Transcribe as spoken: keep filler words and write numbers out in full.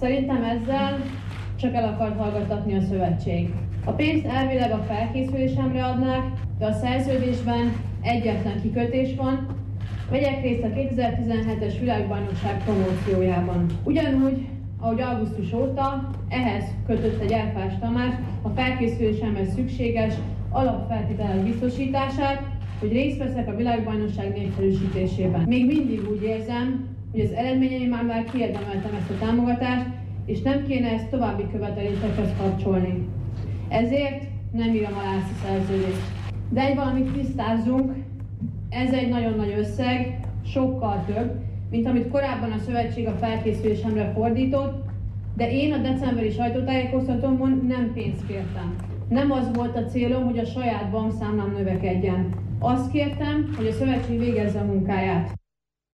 Szerintem ezzel csak el akart hallgattatni a szövetség. A pénzt elvileg a felkészülésemre adnák, de a szerződésben egyetlen kikötés van, vegyek részt a kétezer-tizenhetes világbajnokság promóciójában. Ugyanúgy, ahogy augusztus óta ehhez kötött egy Elfás Tamás a felkészülésemhez szükséges alapfeltételek biztosítását, hogy részt veszek a világbajnokság népszerűsítésében. Még mindig úgy érzem, hogy az eredményeimmel már kiérdemeltem ezt a támogatást, és nem kéne ezt további követelésekhez kapcsolni. Ezért nem írom alá ezt a szerződést. De egy valamit tisztázzunk, ez egy nagyon nagy összeg, sokkal több, mint amit korábban a szövetség a felkészülésemre fordított, de én a decemberi sajtótájékoztatómon nem pénzt kértem. Nem az volt a célom, hogy a saját bankszámlám növekedjen. Azt kértem, hogy a szövetség végezze a munkáját.